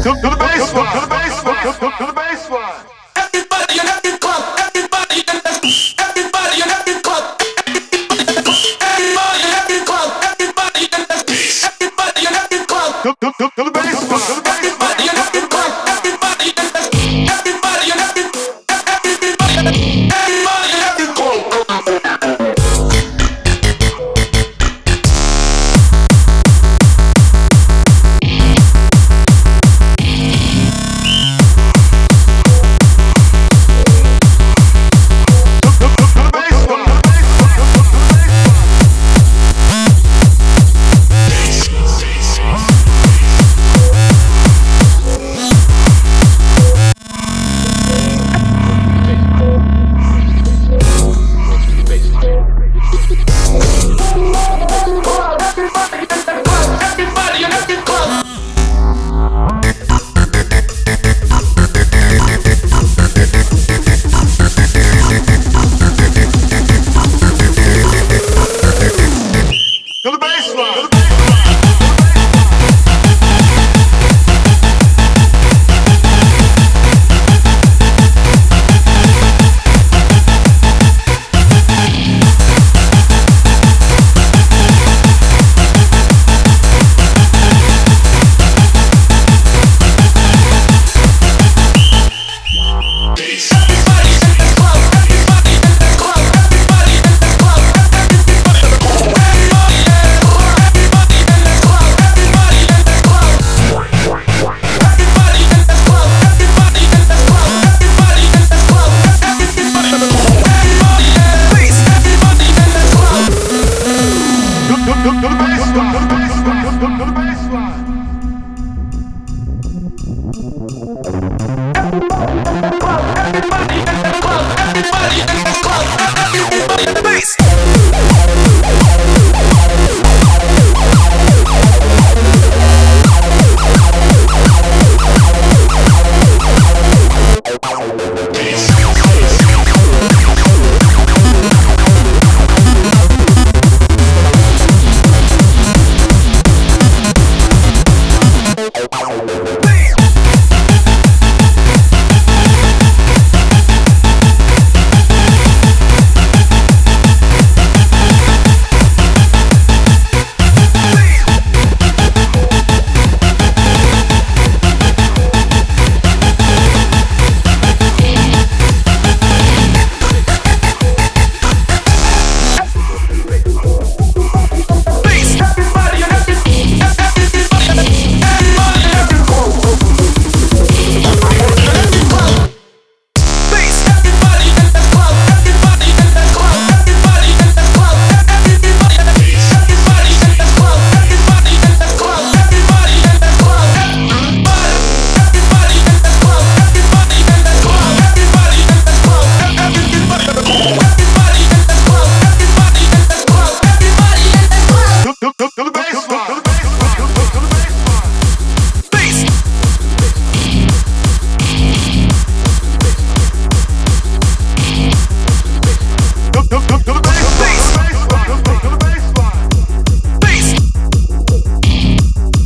To the baseline. To the baseline. To the baseline. Everybody in every club. Everybody in everybody in every club. Everybody in every club. Everybody in everybody in every club. To the baseline. To the baseline. Everybody in every club. Everybody in everybody in every everybody in every club.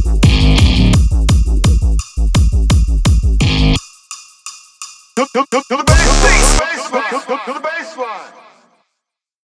To